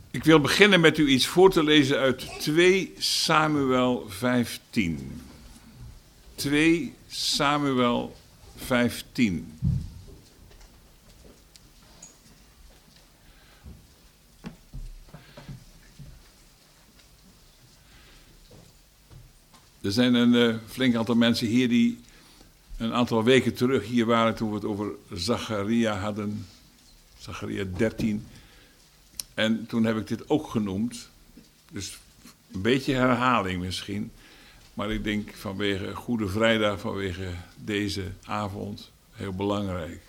Ik wil beginnen met u iets voor te lezen uit 2 Samuel 15. 2 Samuel 15. Er zijn een flink aantal mensen hier die een aantal weken terug hier waren toen we het over Zacharia hadden. Zacharia 13. En toen heb ik dit ook genoemd. Dus een beetje herhaling misschien. Maar ik denk vanwege Goede Vrijdag, vanwege deze avond, heel belangrijk.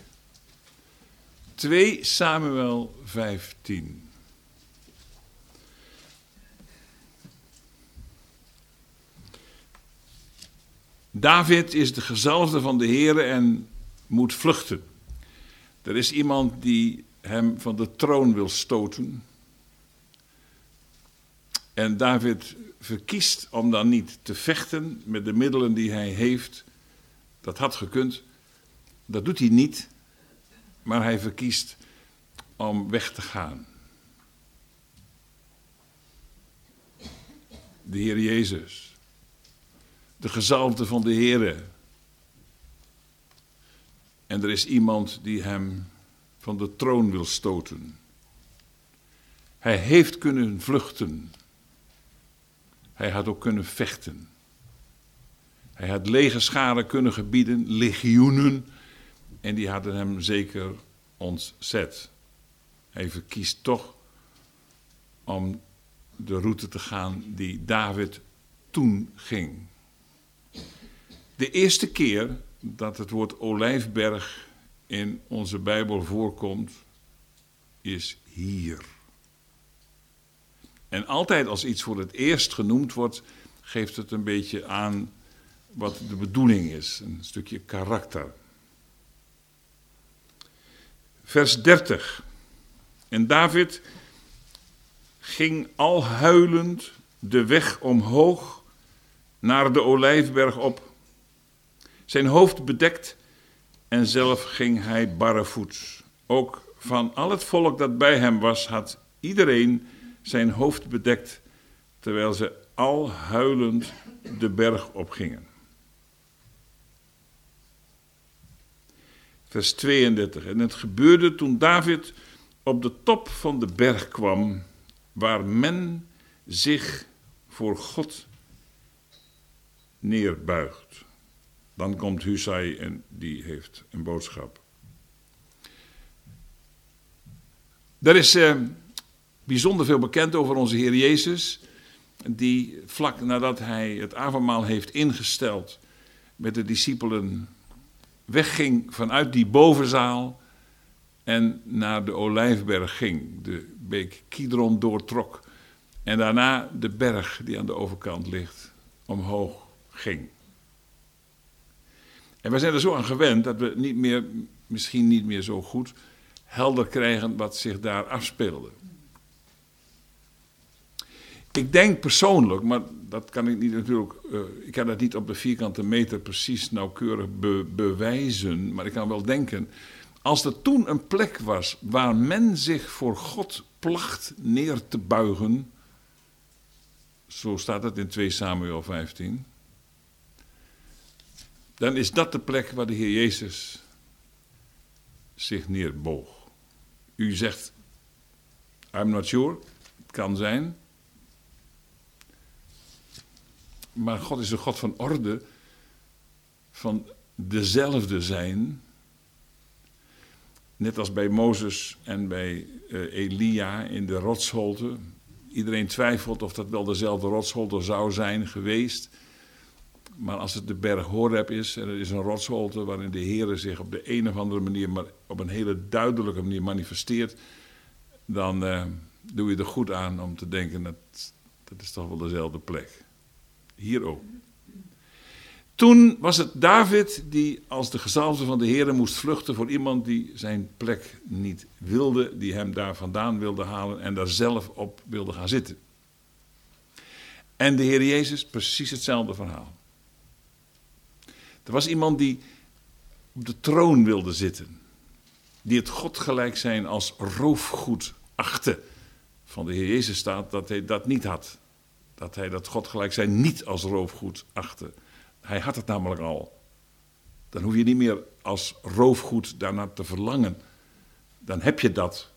2 Samuel 15. David is de gezalfde van de Heere en moet vluchten. Er is iemand die hem van de troon wil stoten. En David verkiest om dan niet te vechten met de middelen die hij heeft. Dat had gekund. Dat doet hij niet. Maar hij verkiest om weg te gaan. De Heer Jezus. De gezalfde van de Heere. En er is iemand die hem van de troon wil stoten. Hij heeft kunnen vluchten. Hij had ook kunnen vechten. Hij had legerscharen kunnen gebieden, legioenen. En die hadden hem zeker ontzet. Hij verkiest toch om de route te gaan die David toen ging. De eerste keer dat het woord Olijfberg in onze Bijbel voorkomt, is hier. En altijd als iets voor het eerst genoemd wordt, geeft het een beetje aan wat de bedoeling is. Een stukje karakter. Vers 30. En David ging al huilend de weg omhoog naar de Olijfberg op. Zijn hoofd bedekt en zelf ging hij barrevoets. Ook van al het volk dat bij hem was, had iedereen zijn hoofd bedekt, terwijl ze al huilend de berg opgingen. Vers 32. En het gebeurde toen David op de top van de berg kwam, waar men zich voor God neerbuigt. Dan komt Husai en die heeft een boodschap. Er is bijzonder veel bekend over onze Heer Jezus, die vlak nadat hij het avondmaal heeft ingesteld met de discipelen wegging vanuit die bovenzaal en naar de Olijfberg ging, de beek Kidron doortrok en daarna de berg die aan de overkant ligt omhoog ging. En we zijn er zo aan gewend dat we misschien niet meer zo goed helder krijgen wat zich daar afspeelde. Ik denk persoonlijk, maar dat kan ik niet natuurlijk, ik kan dat niet op de vierkante meter precies nauwkeurig bewijzen, maar ik kan wel denken, als er toen een plek was waar men zich voor God placht neer te buigen, zo staat het in 2 Samuel 15, dan is dat de plek waar de Heer Jezus zich neerboog. U zegt, I'm not sure, het kan zijn. Maar God is een God van orde, van dezelfde zijn. Net als bij Mozes en bij Elia in de rotsholte. Iedereen twijfelt of dat wel dezelfde rotsholte zou zijn geweest. Maar als het de berg Horeb is en er is een rotsholte waarin de Heere zich op de een of andere manier, maar op een hele duidelijke manier manifesteert, dan doe je er goed aan om te denken dat is toch wel dezelfde plek. Hier ook. Toen was het David die als de gezalfde van de Heere moest vluchten voor iemand die zijn plek niet wilde, die hem daar vandaan wilde halen en daar zelf op wilde gaan zitten. En de Heer Jezus, precies hetzelfde verhaal. Er was iemand die op de troon wilde zitten, die het God gelijk zijn als roofgoed achtte van de Heer Jezus staat dat hij dat niet had. Dat hij dat God gelijk zijn niet als roofgoed achtte. Hij had het namelijk al. Dan hoef je niet meer als roofgoed daarnaar te verlangen. Dan heb je dat.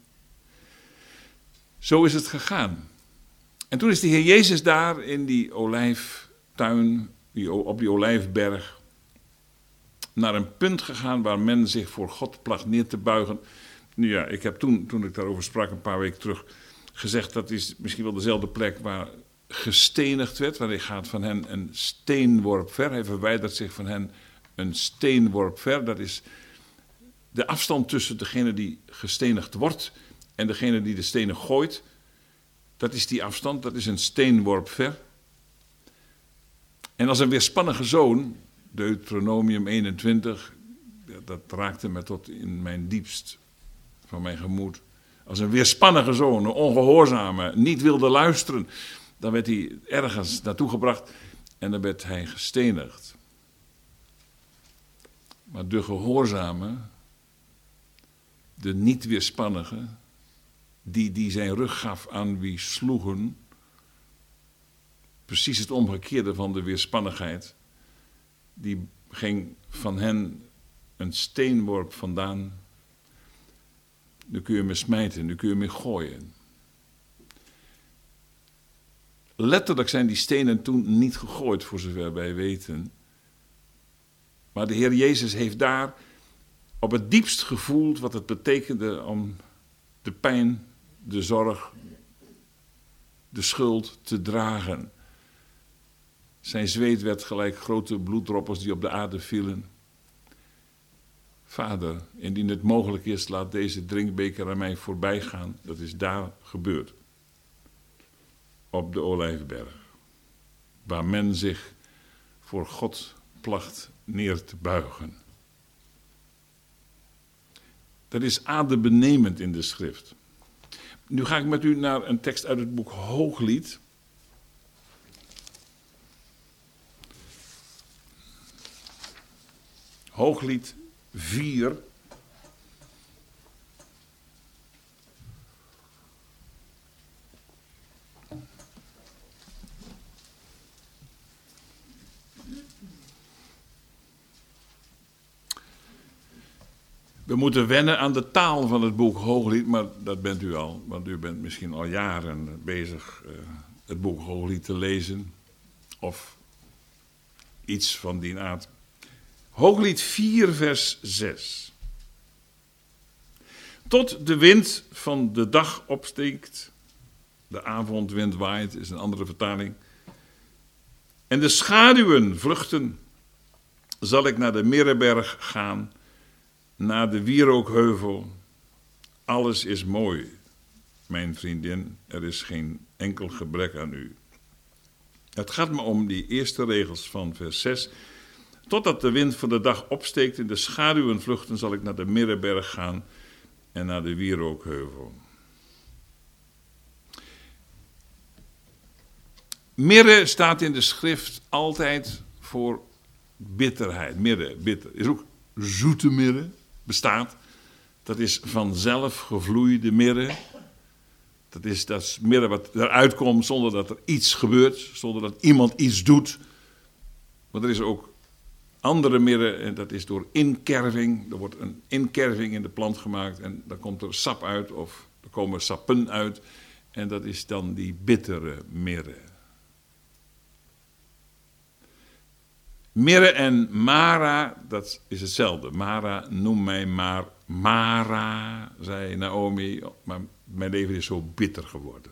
Zo is het gegaan. En toen is de Heer Jezus daar in die olijftuin, op die olijfberg, naar een punt gegaan waar men zich voor God placht neer te buigen. Nu ja, ik heb toen ik daarover sprak een paar weken terug, gezegd dat is misschien wel dezelfde plek waar gestenigd werd. Want hij gaat van hen een steenworp ver. Hij verwijdert zich van hen een steenworp ver. Dat is de afstand tussen degene die gestenigd wordt en degene die de stenen gooit. Dat is die afstand, dat is een steenworp ver. En als een weerspannige zoon, Deuteronomium 21, dat raakte me tot in mijn diepst van mijn gemoed. Als een weerspannige zoon, een ongehoorzame, niet wilde luisteren, dan werd hij ergens naartoe gebracht en dan werd hij gestenigd. Maar de gehoorzame, de niet weerspannige, die zijn rug gaf aan wie sloegen, precies het omgekeerde van de weerspannigheid, die ging van hen een steenworp vandaan. Nu kun je me smijten, nu kun je me gooien. Letterlijk zijn die stenen toen niet gegooid, voor zover wij weten. Maar de Heer Jezus heeft daar op het diepst gevoeld wat het betekende om de pijn, de zorg, de schuld te dragen. Zijn zweet werd gelijk grote bloeddroppels die op de aarde vielen. Vader, indien het mogelijk is, laat deze drinkbeker aan mij voorbij gaan. Dat is daar gebeurd. Op de Olijfberg. Waar men zich voor God placht neer te buigen. Dat is adembenemend in de schrift. Nu ga ik met u naar een tekst uit het boek Hooglied. Hooglied 4. We moeten wennen aan de taal van het boek Hooglied, maar dat bent u al. Want u bent misschien al jaren bezig het boek Hooglied te lezen. Of iets van die aard. Hooglied 4 vers 6. Tot de wind van de dag opsteekt. De avondwind waait, is een andere vertaling. En de schaduwen vluchten. Zal ik naar de Mirreberg gaan. Naar de Wierookheuvel. Alles is mooi, mijn vriendin. Er is geen enkel gebrek aan u. Het gaat me om die eerste regels van vers 6. Totdat de wind van de dag opsteekt en de schaduwen vluchten, zal ik naar de Mirreberg gaan en naar de Wierookheuvel. Mirre staat in de schrift altijd voor bitterheid. Mirre, bitter. Is ook zoete mirre, bestaat. Dat is vanzelf gevloeide mirre. Dat is mirre wat eruit komt zonder dat er iets gebeurt, zonder dat iemand iets doet. Maar er is ook andere mirre, en dat is door inkerving. Er wordt een inkerving in de plant gemaakt en dan komt er sap uit of er komen sappen uit. En dat is dan die bittere mirre. Mirre en Mara, dat is hetzelfde. Mara, noem mij maar Mara, zei Naomi, maar mijn leven is zo bitter geworden.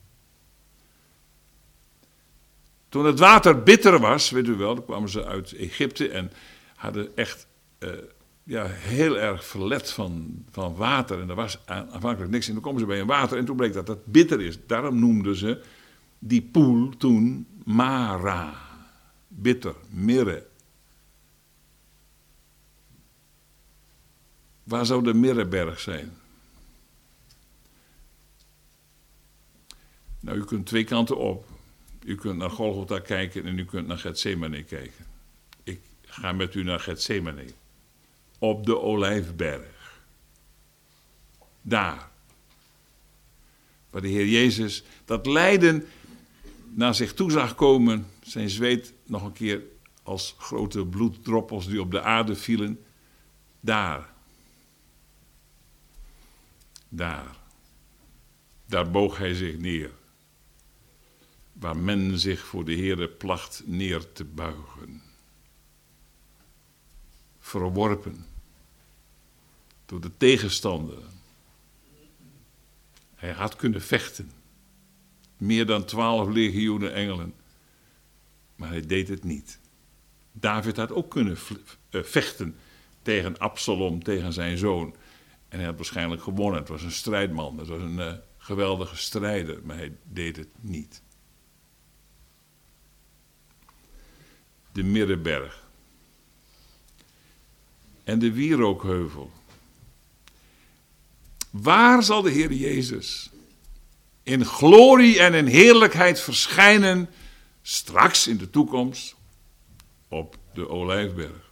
Toen het water bitter was, weet u wel, dan kwamen ze uit Egypte en hadden echt heel erg verlet van water. En er was aanvankelijk niks en toen komen ze bij een water en toen bleek dat het bitter is. Daarom noemden ze die poel toen Mara. Bitter, mirre. Waar zou de Mirreberg zijn? Nou, u kunt twee kanten op. U kunt naar Golgotha kijken en u kunt naar Getsemane kijken. Ik ga met u naar Getsemane. Op de Olijfberg. Daar. waar de Heer Jezus dat lijden naar zich toe zag komen, zijn zweet nog een keer als grote bloeddroppels die op de aarde vielen. Daar boog hij zich neer, waar men zich voor de Heere placht neer te buigen. Verworpen door de tegenstander. Hij had kunnen vechten. Meer dan 12 legioenen engelen. Maar hij deed het niet. David had ook kunnen vechten tegen Absalom, tegen zijn zoon. En hij had waarschijnlijk gewonnen. Het was een strijdman. Het was een geweldige strijder. Maar hij deed het niet. De Middenberg. En de wierookheuvel. Waar zal de Heer Jezus in glorie en in heerlijkheid verschijnen straks in de toekomst? Op de Olijfberg.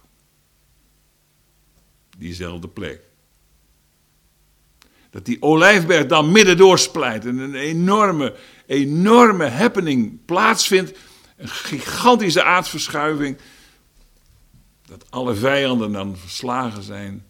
Diezelfde plek. Dat die Olijfberg dan midden doorsplijt en een enorme happening plaatsvindt. Een gigantische aardverschuiving. Dat alle vijanden dan verslagen zijn.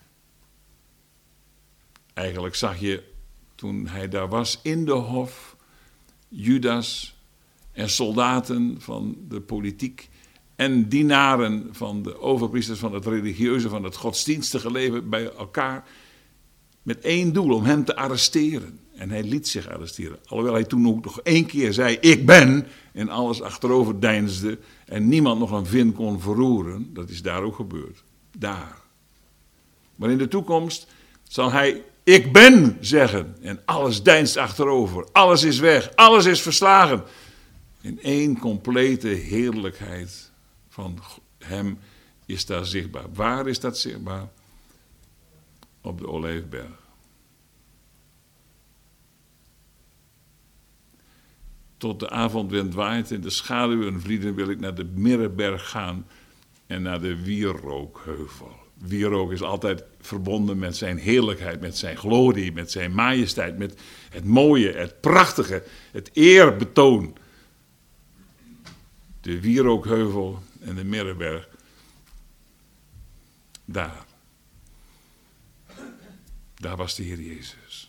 Eigenlijk zag je, toen hij daar was in de hof, Judas en soldaten van de politiek en dienaren van de overpriesters van het religieuze, van het godsdienstige leven bij elkaar, met één doel, om hem te arresteren. En hij liet zich arresteren. Alhoewel hij toen ook nog 1 keer zei, ik ben, en alles achterover deinsde en niemand nog een vin kon verroeren. Dat is daar ook gebeurd. Daar. Maar in de toekomst zal hij, ik ben, zeggen. En alles deinst achterover. Alles is weg. Alles is verslagen. In één complete heerlijkheid van hem is daar zichtbaar. Waar is dat zichtbaar? Op de Olijfberg. Tot de avondwind waait en de schaduwen vlieden, wil ik naar de Middenberg gaan en naar de wierookheuvel. Wierook is altijd verbonden met zijn heerlijkheid, met zijn glorie, met zijn majesteit, met het mooie, het prachtige, het eerbetoon. De wierookheuvel en de Middenberg. Daar was de Heer Jezus.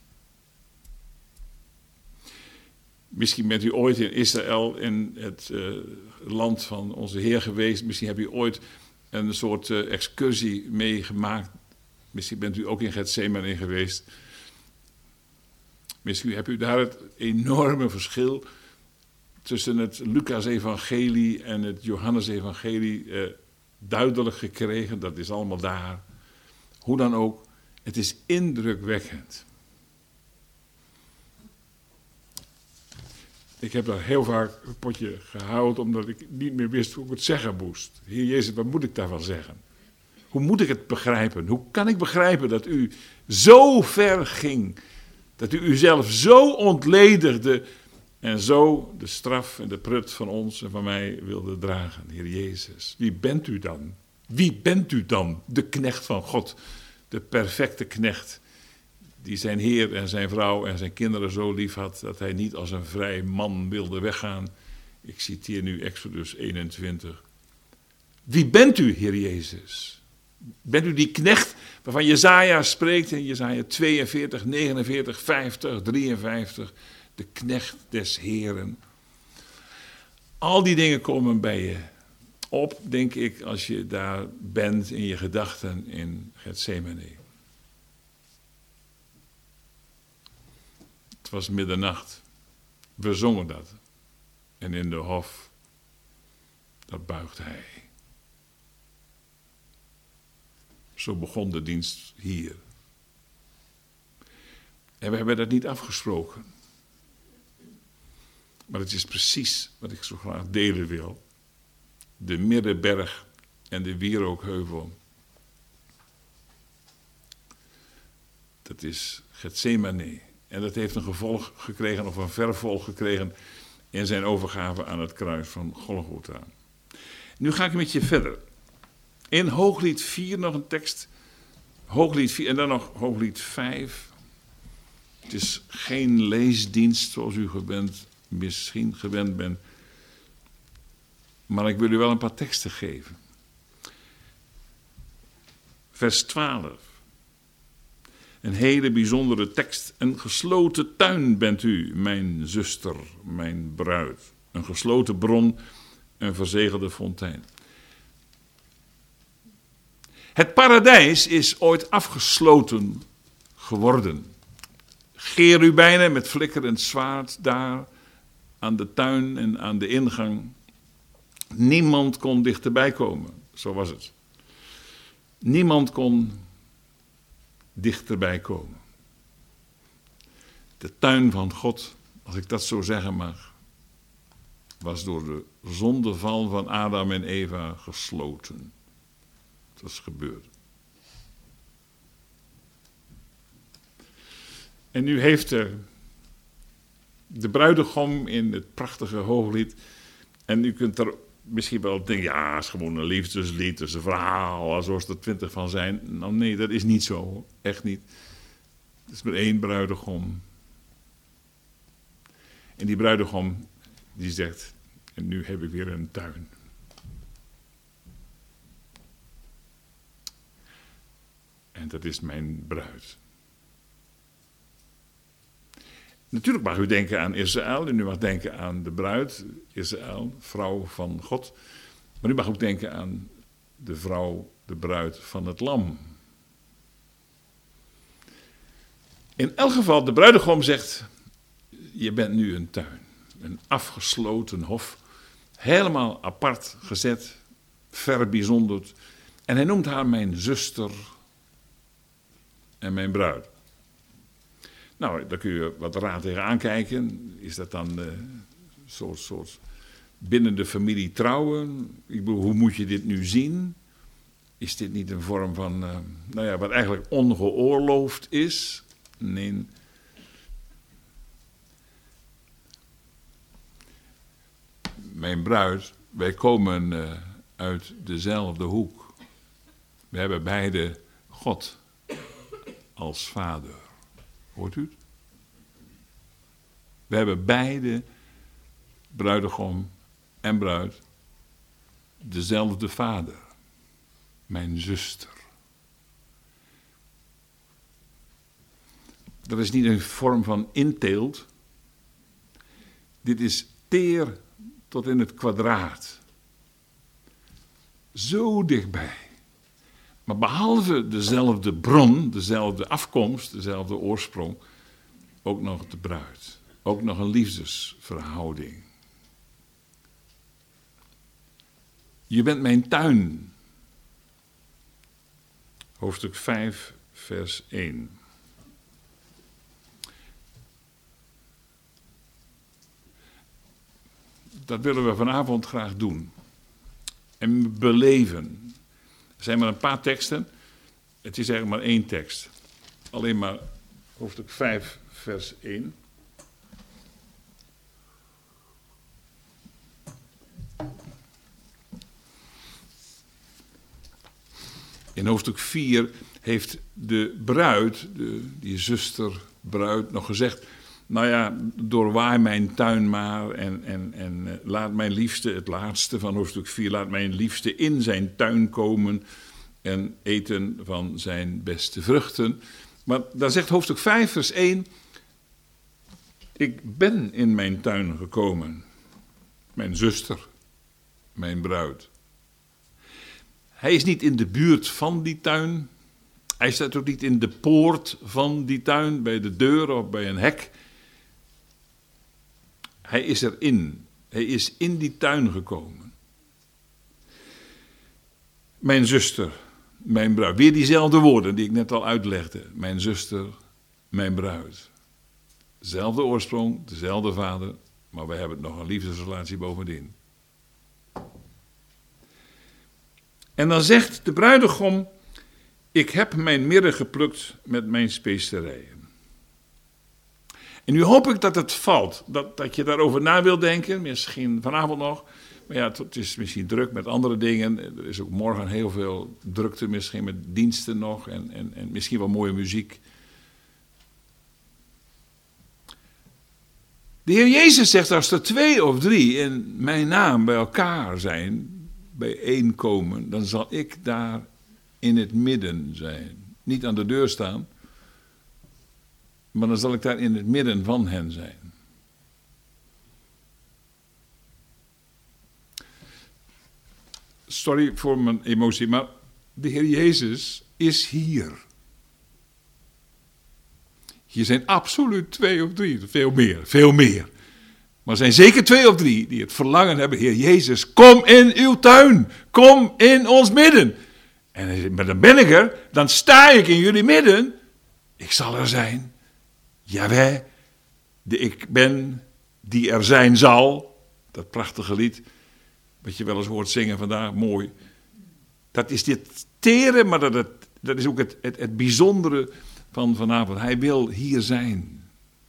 Misschien bent u ooit in Israël, in het land van onze Heer geweest. Misschien hebt u ooit een soort excursie meegemaakt. Misschien bent u ook in Getsemane geweest. Misschien hebt u daar het enorme verschil tussen het Lucas-evangelie en het Johannes-evangelie duidelijk gekregen. Dat is allemaal daar. Hoe dan ook, het is indrukwekkend. Ik heb daar heel vaak een potje gehouden, omdat ik niet meer wist hoe ik het zeggen moest. Heer Jezus, wat moet ik daarvan zeggen? Hoe moet ik het begrijpen? Hoe kan ik begrijpen dat u zo ver ging? Dat u uzelf zo ontledigde en zo de straf en de prut van ons en van mij wilde dragen. Heer Jezus, wie bent u dan? Wie bent u dan? De knecht van God, de perfecte knecht. Die zijn heer en zijn vrouw en zijn kinderen zo lief had dat hij niet als een vrij man wilde weggaan. Ik citeer nu Exodus 21. Wie bent u, Heer Jezus? Bent u die knecht waarvan Jesaja spreekt in Jesaja 42, 49, 50, 53. De knecht des Heeren. Al die dingen komen bij je op, denk ik, als je daar bent in je gedachten in Getsemane. Het was middernacht. We zongen dat. En in de hof, dat buigde hij. Zo begon de dienst hier. En we hebben dat niet afgesproken. Maar het is precies wat ik zo graag delen wil. De Middenberg en de wierookheuvel. Dat is Getsemane. En dat heeft een gevolg gekregen, of een vervolg gekregen, in zijn overgave aan het kruis van Golgotha. Nu ga ik met je verder. In Hooglied 4 nog een tekst. Hooglied 4 en dan nog Hooglied 5. Het is geen leesdienst zoals u misschien gewend bent. Maar ik wil u wel een paar teksten geven. Vers 12. Een hele bijzondere tekst. Een gesloten tuin bent u, mijn zuster, mijn bruid. Een gesloten bron, een verzegelde fontein. Het paradijs is ooit afgesloten geworden. Cherubijnen met flikkerend zwaard daar aan de tuin en aan de ingang. Niemand kon dichterbij komen, zo was het. Niemand kon dichterbij komen. De tuin van God, als ik dat zo zeggen mag, was door de zondeval van Adam en Eva gesloten. Dat is gebeurd. En nu heeft de bruidegom in het prachtige hooglied, en u kunt er misschien wel denken, ja, het is gewoon een liefdeslied, het is een verhaal, zoals er 20 van zijn. Nou nee, dat is niet zo, echt niet. Het is maar één bruidegom. En die bruidegom, die zegt, en nu heb ik weer een tuin. En dat is mijn bruid. Natuurlijk mag u denken aan Israël en u mag denken aan de bruid, Israël, vrouw van God. Maar u mag ook denken aan de vrouw, de bruid van het lam. In elk geval, de bruidegom zegt, je bent nu een tuin, een afgesloten hof, helemaal apart gezet, verbijzonderd. En hij noemt haar mijn zuster en mijn bruid. Nou, daar kun je wat raar tegen aankijken. Is dat dan een soort binnen de familie trouwen? Ik bedoel, hoe moet je dit nu zien? Is dit niet een vorm van, wat eigenlijk ongeoorloofd is? Nee. Mijn bruid, wij komen uit dezelfde hoek. We hebben beide God als vader. Hoort u het? We hebben beide, bruidegom en bruid, dezelfde vader. Mijn zuster. Dat is niet een vorm van inteelt. Dit is teer tot in het kwadraat. Zo dichtbij. Maar behalve dezelfde bron, dezelfde afkomst, dezelfde oorsprong, ook nog de bruid. Ook nog een liefdesverhouding. Je bent mijn tuin. Hoofdstuk 5, vers 1. Dat willen we vanavond graag doen. En beleven. Er zijn maar een paar teksten. Het is eigenlijk maar één tekst. Alleen maar hoofdstuk 5, vers 1. In hoofdstuk 4 heeft de bruid, die zusterbruid, nog gezegd, nou ja, doorwaai mijn tuin maar en laat mijn liefste, het laatste van hoofdstuk 4, laat mijn liefste in zijn tuin komen en eten van zijn beste vruchten. Maar dan zegt hoofdstuk 5, vers 1, ik ben in mijn tuin gekomen, mijn zuster, mijn bruid. Hij is niet in de buurt van die tuin, hij staat ook niet in de poort van die tuin, bij de deur of bij een hek. Hij is erin. Hij is in die tuin gekomen. Mijn zuster, mijn bruid. Weer diezelfde woorden die ik net al uitlegde. Mijn zuster, mijn bruid. Zelfde oorsprong, dezelfde vader, maar we hebben nog een liefdesrelatie bovendien. En dan zegt de bruidegom, ik heb mijn mirre geplukt met mijn specerijen. En nu hoop ik dat het valt, dat je daarover na wilt denken, misschien vanavond nog. Maar ja, het is misschien druk met andere dingen. Er is ook morgen heel veel drukte, misschien met diensten nog en misschien wel mooie muziek. De Heer Jezus zegt, als er 2 of 3 in mijn naam bij elkaar zijn, bijeenkomen, dan zal ik daar in het midden zijn. Niet aan de deur staan, maar dan zal ik daar in het midden van hen zijn. Sorry voor mijn emotie, maar de Heer Jezus is hier. Hier zijn absoluut 2 of 3, veel meer. Maar er zijn zeker 2 of 3 die het verlangen hebben, Heer Jezus, kom in uw tuin, kom in ons midden. En hij zegt, maar dan ben ik er, dan sta ik in jullie midden. Ik zal er zijn. Jawel, de ik ben die er zijn zal. Dat prachtige lied, wat je wel eens hoort zingen vandaag, mooi. Dat is dit tere, maar dat is ook het bijzondere van vanavond. Hij wil hier zijn.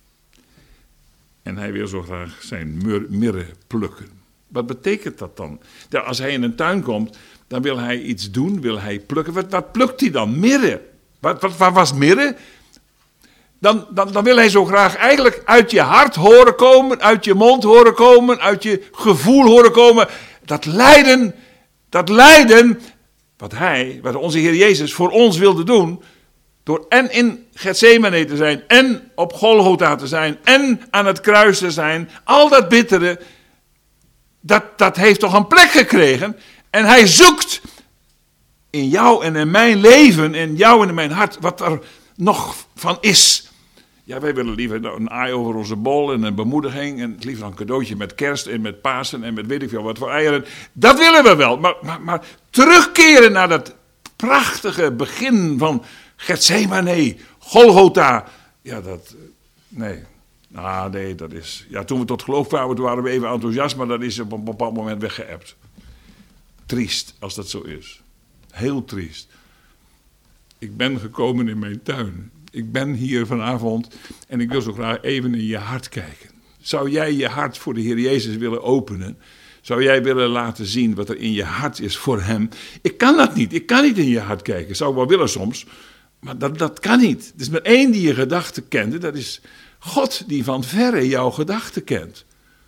En hij wil zo graag zijn mirre plukken. Wat betekent dat dan? Ja, als hij in een tuin komt, dan wil hij iets doen, wil hij plukken. Wat plukt hij dan? Mirre. Wat was mirre? Dan wil hij zo graag eigenlijk uit je hart horen komen, uit je mond horen komen, uit je gevoel horen komen. Dat lijden wat onze Heer Jezus voor ons wilde doen, door en in Getsemane te zijn, en op Golgotha te zijn, en aan het kruis te zijn, al dat bittere, dat heeft toch een plek gekregen. En hij zoekt in jou en in mijn leven, in jou en in mijn hart, wat er nog van is. Ja, wij willen liever een aai over onze bol en een bemoediging. En liever een cadeautje met kerst en met Pasen en met weet ik veel wat voor eieren. Dat willen we wel. Maar terugkeren naar dat prachtige begin van Getsemane, Golgotha. Ja, nee. Nee, dat is... Ja, toen we tot geloof kwamen, toen waren we even enthousiast, maar dat is op een bepaald moment weggeëpt. Triest, als dat zo is. Heel triest. Ik ben gekomen in mijn tuin. Ik ben hier vanavond en ik wil zo graag even in je hart kijken. Zou jij je hart voor de Heer Jezus willen openen? Zou jij willen laten zien wat er in je hart is voor hem? Ik kan dat niet. Ik kan niet in je hart kijken. Zou ik wel willen soms, maar dat kan niet. Er is maar één die je gedachten kende. Dat is God die van verre jouw gedachten kent.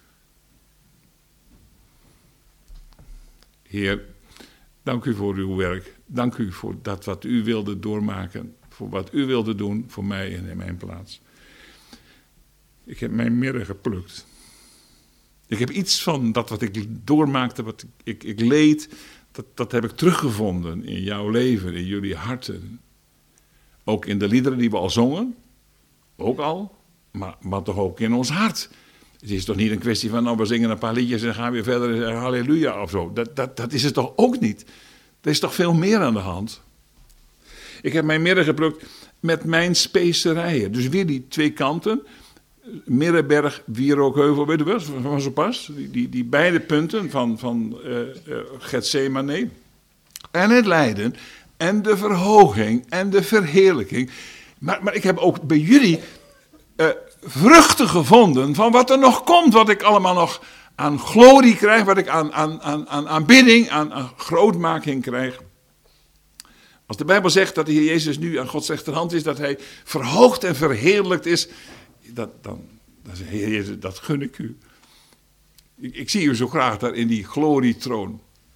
Heer, dank u voor uw werk. Dank u voor dat wat u wilde doormaken. Voor wat u wilde doen voor mij en in mijn plaats. Ik heb mijn mirre geplukt. Ik heb iets van dat wat ik doormaakte, wat ik leed, dat heb ik teruggevonden in jouw leven, in jullie harten. Ook in de liederen die we al zongen, ook al, maar toch ook in ons hart. Het is toch niet een kwestie van, nou we zingen een paar liedjes en gaan weer verder en zeggen halleluja of zo. Dat is het toch ook niet. Er is toch veel meer aan de hand. Ik heb mijn mirre geplukt met mijn specerijen. Dus weer die 2 kanten. Mirreberg, Wierookheuvel, weet je wel, van zo pas. Die beide punten van Getsemane. En het lijden. En de verhoging. En de verheerlijking. Maar ik heb ook bij jullie vruchten gevonden van wat er nog komt. Wat ik allemaal nog aan glorie krijg. Wat ik aan aanbidding, aan grootmaking krijg. Als de Bijbel zegt dat de Heer Jezus nu aan Gods rechterhand is, dat hij verhoogd en verheerlijkt is, dan zegt Heer Jezus, dat gun ik u. Ik zie u zo graag daar in die glorietroon.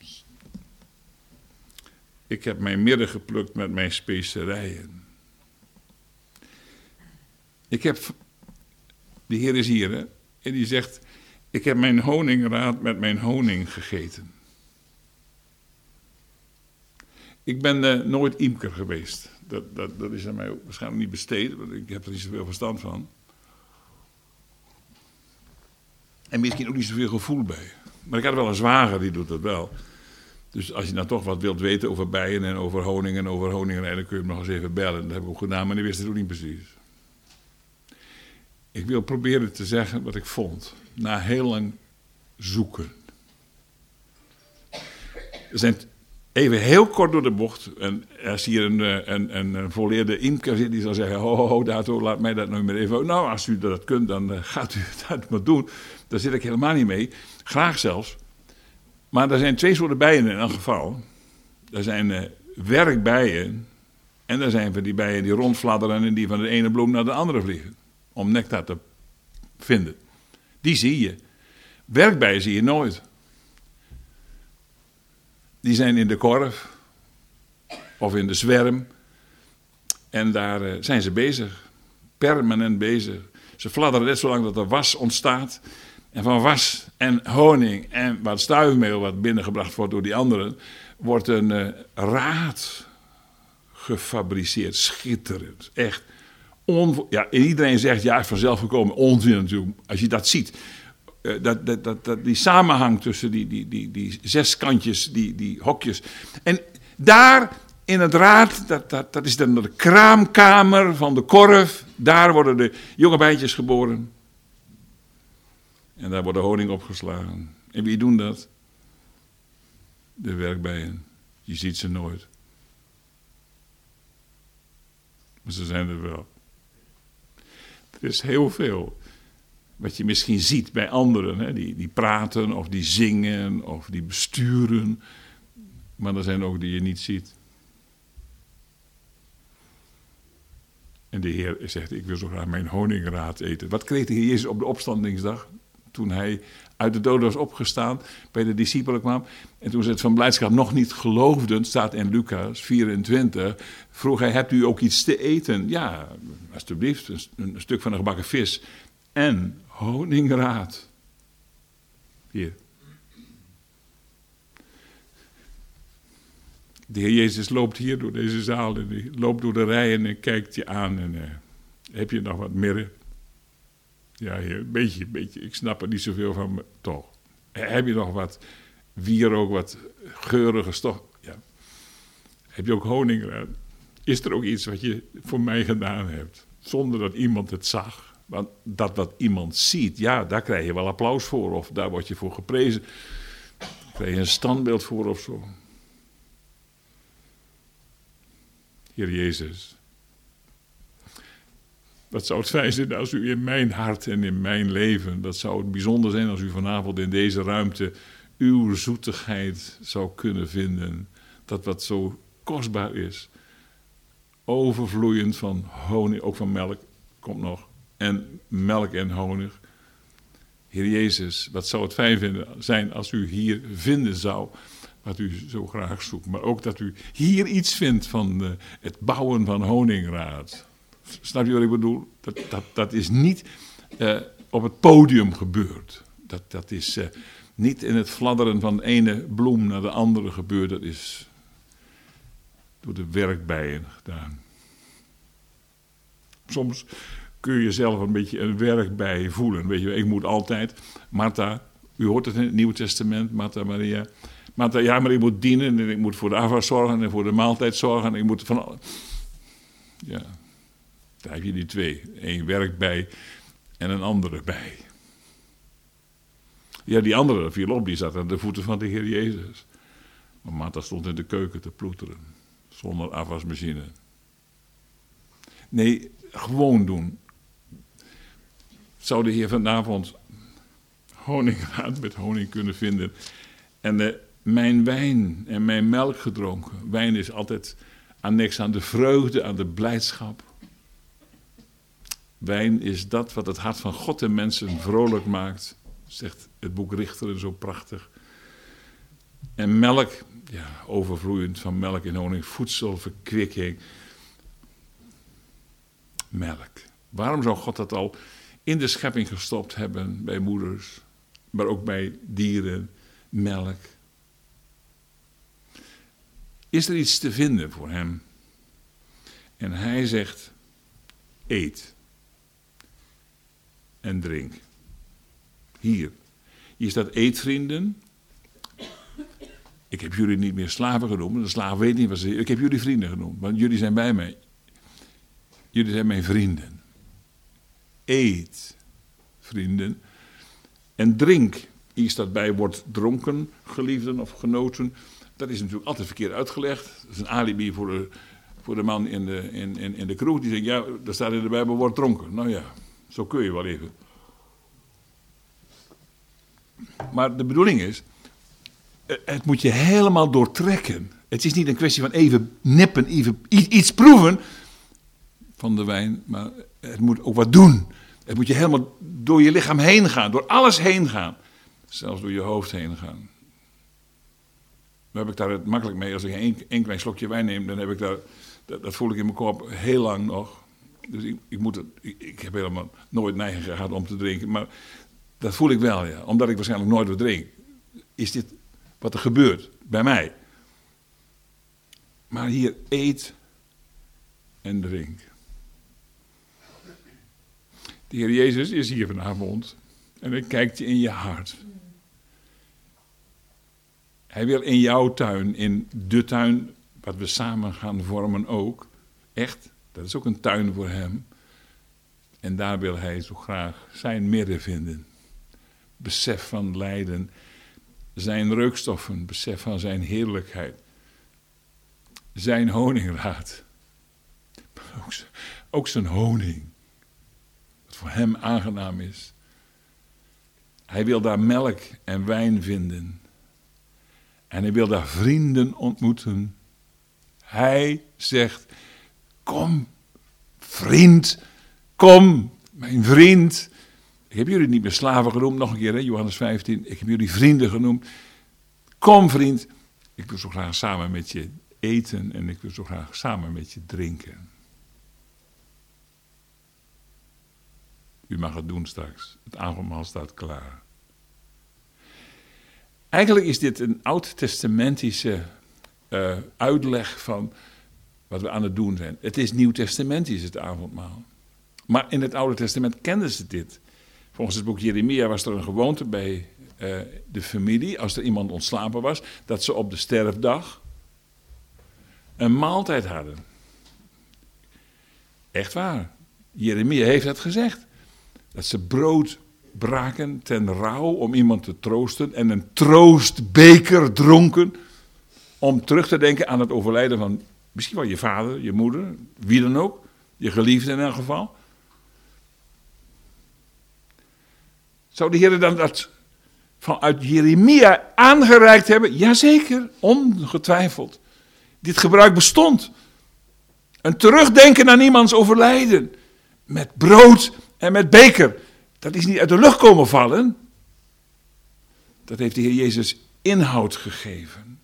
Ik heb mijn mirre geplukt met mijn specerijen. De Heer is hier, hè? En die zegt, ik heb mijn honingraad met mijn honing gegeten. Ik ben nooit imker geweest. Dat is aan mij ook waarschijnlijk niet besteed, want ik heb er niet zoveel verstand van. En misschien ook niet zoveel gevoel bij. Maar ik had wel een zwager, die doet dat wel. Dus als je nou toch wat wilt weten over bijen en over honing en over honingrij, dan kun je hem nog eens even bellen. Dat heb ik ook gedaan, maar die wist het ook niet precies. Ik wil proberen te zeggen wat ik vond, na heel lang zoeken. Er zijn... Even heel kort door de bocht. En als hier een volleerde imker zit, die zal zeggen, ho, Dato, laat mij dat nou maar even. Nou, als u dat kunt, dan gaat u dat maar doen. Daar zit ik helemaal niet mee. Graag zelfs. Maar er zijn 2 soorten bijen in elk geval. Er zijn werkbijen. En er zijn van die bijen die rondfladderen en die van de ene bloem naar de andere vliegen. Om nectar te vinden. Die zie je. Werkbijen zie je nooit. Die zijn in de korf of in de zwerm. En daar zijn ze bezig. Permanent bezig. Ze fladderen net zolang dat er was ontstaat. En van was en honing en wat stuifmeel wat binnengebracht wordt door die anderen, wordt een raad gefabriceerd. Schitterend. Echt. Ja, iedereen zegt, ja, vanzelf gekomen. Onzin natuurlijk, als je dat ziet. Die samenhang tussen die zes kantjes, die hokjes. En daar in het raad, dat is dan de kraamkamer van de korf. Daar worden de jonge bijtjes geboren. En daar wordt de honing opgeslagen. En wie doen dat? De werkbijen. Je ziet ze nooit. Maar ze zijn er wel. Er is heel veel wat je misschien ziet bij anderen. Hè? Die praten of die zingen of die besturen. Maar er zijn ook die je niet ziet. En de Heer zegt, ik wil zo graag mijn honingraad eten. Wat kreeg de Heer Jezus op de opstandingsdag? Toen hij uit de dood was opgestaan, bij de discipelen kwam. En toen ze het van blijdschap nog niet geloofden, staat in Lucas 24, vroeg hij, hebt u ook iets te eten? Ja, alsjeblieft, een stuk van een gebakken vis. En honingraad. Hier. De Heer Jezus loopt hier door deze zaal en hij loopt door de rijen en kijkt je aan. En heb je nog wat mirre? Ja, Heer, een beetje. Ik snap er niet zoveel van, maar toch. Heb je nog wat wierook, wat geurige stof? Ja. Heb je ook honingraad? Is er ook iets wat je voor mij gedaan hebt? Zonder dat iemand het zag. Want dat wat iemand ziet, ja, daar krijg je wel applaus voor. Of daar word je voor geprezen. Daar krijg je een standbeeld voor of zo. Heer Jezus, wat zou het fijn zijn als u in mijn hart en in mijn leven, dat zou het bijzonder zijn als u vanavond in deze ruimte uw zoetigheid zou kunnen vinden. Dat wat zo kostbaar is, overvloeiend van honing, ook van melk, komt nog, en melk en honing. Heer Jezus, wat zou het fijn zijn als u hier vinden zou wat u zo graag zoekt. Maar ook dat u hier iets vindt van het bouwen van honingraad. Snap je wat ik bedoel? Dat is niet op het podium gebeurd. Dat is niet in het fladderen van de ene bloem naar de andere gebeurd. Dat is door de werkbijen gedaan. Soms kun je jezelf een beetje een werkbij voelen. Weet je, ik moet altijd, Martha, u hoort het in het Nieuwe Testament, Martha, Maria. Martha, ja, maar ik moet dienen en ik moet voor de afwas zorgen en voor de maaltijd zorgen. En ik moet van. Ja, daar heb je die twee. Eén werkbij en een andere bij. Ja, die andere, dat viel op, die zat aan de voeten van de Heer Jezus. Maar Martha stond in de keuken te ploeteren, zonder afwasmachine. Nee, gewoon doen. Zou de Heer vanavond honingraad met honing kunnen vinden. En mijn wijn en mijn melk gedronken. Wijn is altijd annex aan de vreugde, aan de blijdschap. Wijn is dat wat het hart van God en mensen vrolijk maakt. Zegt het boek Richteren zo prachtig. En melk, ja, overvloeiend van melk en honing. Voedsel, verkwikking. Melk. Waarom zou God dat al in de schepping gestopt hebben bij moeders, maar ook bij dieren? Melk. Is er iets te vinden voor hem? En hij zegt, eet en drink. Hier staat eetvrienden. Ik heb jullie niet meer slaven genoemd. De slaaf weet niet wat ze. Ik heb jullie vrienden genoemd, want jullie zijn bij mij. Jullie zijn mijn vrienden. Eet, vrienden. En drink. Hier staat bij, wordt dronken, geliefden of genoten. Dat is natuurlijk altijd verkeerd uitgelegd. Dat is een alibi voor de man in de kroeg. Die zegt, ja, daar staat in de Bijbel, wordt dronken. Nou ja, zo kun je wel even. Maar de bedoeling is, het moet je helemaal doortrekken. Het is niet een kwestie van even nippen, even iets proeven van de wijn. Maar het moet ook wat doen. Het moet je helemaal door je lichaam heen gaan, door alles heen gaan. Zelfs door je hoofd heen gaan. Dan heb ik daar het makkelijk mee. Als ik één klein slokje wijn neem, dan heb ik daar, dat voel ik in mijn kop heel lang nog. Dus ik heb helemaal nooit neiging gehad om te drinken, maar dat voel ik wel, ja. Omdat ik waarschijnlijk nooit wat drink. Is dit wat er gebeurt bij mij? Maar hier eet en drink. De Heer Jezus is hier vanavond en hij kijkt je in je hart. Hij wil in jouw tuin, in de tuin wat we samen gaan vormen ook. Echt, dat is ook een tuin voor hem. En daar wil hij zo graag zijn midden vinden. Besef van lijden, zijn reukstoffen, besef van zijn heerlijkheid. Zijn honingraad. Ook zijn honing. Wat voor hem aangenaam is. Hij wil daar melk en wijn vinden. En hij wil daar vrienden ontmoeten. Hij zegt, kom vriend, kom mijn vriend. Ik heb jullie niet meer slaven genoemd, nog een keer, hè, Johannes 15. Ik heb jullie vrienden genoemd. Kom vriend, ik wil zo graag samen met je eten en ik wil zo graag samen met je drinken. U mag het doen straks, het avondmaal staat klaar. Eigenlijk is dit een oud-testamentische uitleg van wat we aan het doen zijn. Het is nieuw-testamentisch, het avondmaal. Maar in het Oude Testament kenden ze dit. Volgens het boek Jeremia was er een gewoonte bij de familie, als er iemand ontslapen was, dat ze op de sterfdag een maaltijd hadden. Echt waar. Jeremia heeft het gezegd. Dat ze brood braken ten rouw om iemand te troosten en een troostbeker dronken om terug te denken aan het overlijden van misschien wel je vader, je moeder, wie dan ook, je geliefde in elk geval. Zou de Heer dan dat vanuit Jeremia aangereikt hebben? Jazeker, ongetwijfeld. Dit gebruik bestond. Een terugdenken aan iemands overlijden. Met brood en met beker. Dat is niet uit de lucht komen vallen. Dat heeft de Heer Jezus inhoud gegeven.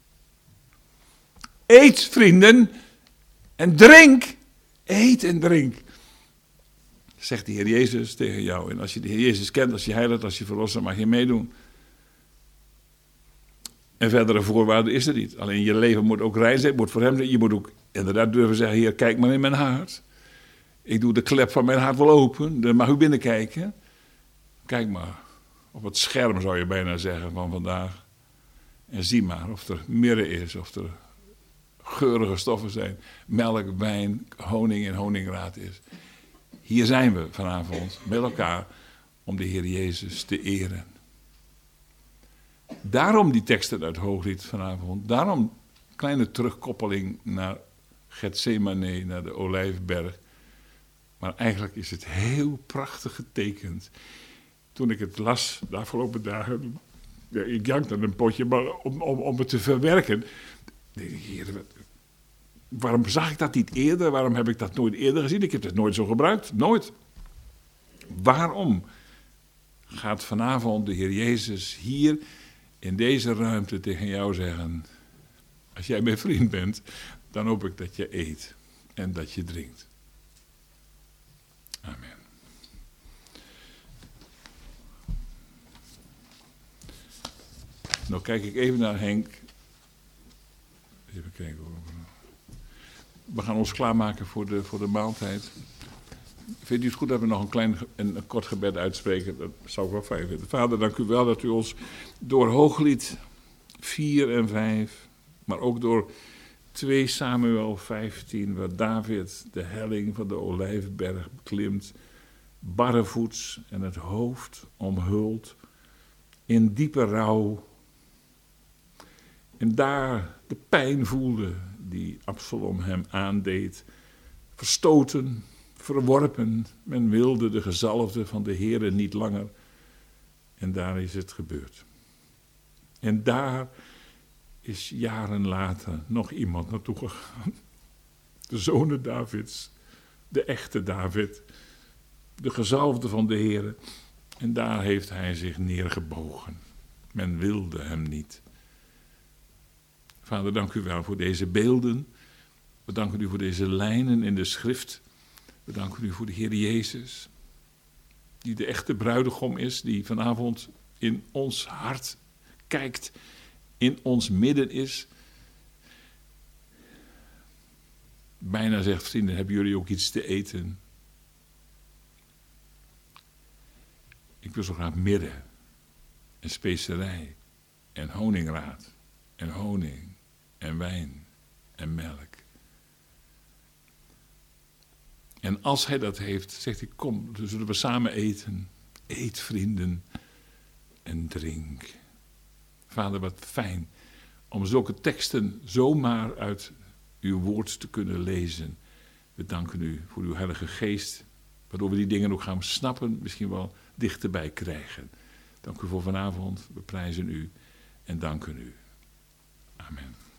Eet, vrienden, en drink. Eet en drink. Zegt de Heer Jezus tegen jou. En als je de Heer Jezus kent, als je heiligt, als je verlosser, mag je meedoen. En verdere voorwaarde is er niet. Alleen je leven moet ook rein zijn, moet voor hem zijn. Je moet ook inderdaad durven zeggen, Heer, kijk maar in mijn hart. Ik doe de klep van mijn hart wel open, dan mag u binnenkijken. Kijk maar, op het scherm zou je bijna zeggen van vandaag. En zie maar of er mirre is, of er geurige stoffen zijn. Melk, wijn, honing en honingraad is. Hier zijn we vanavond met elkaar om de Heer Jezus te eren. Daarom die teksten uit Hooglied vanavond. Daarom een kleine terugkoppeling naar Getsemane, naar de Olijfberg. Maar eigenlijk is het heel prachtig getekend. Toen ik het las de afgelopen dagen, ja, ik jankte een potje, maar om het te verwerken. Denk ik, Heer, waarom zag ik dat niet eerder? Waarom heb ik dat nooit eerder gezien? Ik heb het nooit zo gebruikt, nooit. Waarom gaat vanavond de Heer Jezus hier in deze ruimte tegen jou zeggen, als jij mijn vriend bent, dan hoop ik dat je eet en dat je drinkt. Amen. Nou kijk ik even naar Henk. Even kijken hoor. We gaan ons klaarmaken voor de maaltijd. Vindt u het goed dat we nog een kort gebed uitspreken? Dat zou ik wel fijn vinden. Vader, dank u wel dat u ons door Hooglied 4 en 5, maar ook door 2 Samuel 15, waar David de helling van de Olijfberg beklimt, barrevoets en het hoofd omhult, in diepe rouw. En daar de pijn voelde die Absalom hem aandeed, verstoten, verworpen. Men wilde de gezalfde van de Heere niet langer. En daar is het gebeurd. En daar is jaren later nog iemand naartoe gegaan. De zonen Davids, de echte David, de gezalfde van de Heere. En daar heeft hij zich neergebogen. Men wilde hem niet. Vader, dank u wel voor deze beelden. We danken u voor deze lijnen in de schrift. We danken u voor de Heer Jezus, die de echte bruidegom is, die vanavond in ons hart kijkt, in ons midden is. Bijna zegt, vrienden, hebben jullie ook iets te eten? Ik wil zo graag mirre en specerij en honingraad en honing en wijn en melk. En als hij dat heeft, zegt hij, kom, dan zullen we samen eten. Eet, vrienden, en drink. Vader, wat fijn om zulke teksten zomaar uit uw woord te kunnen lezen. We danken u voor uw Heilige Geest, waardoor we die dingen ook gaan snappen, misschien wel dichterbij krijgen. Dank u voor vanavond, we prijzen u en danken u. Amen.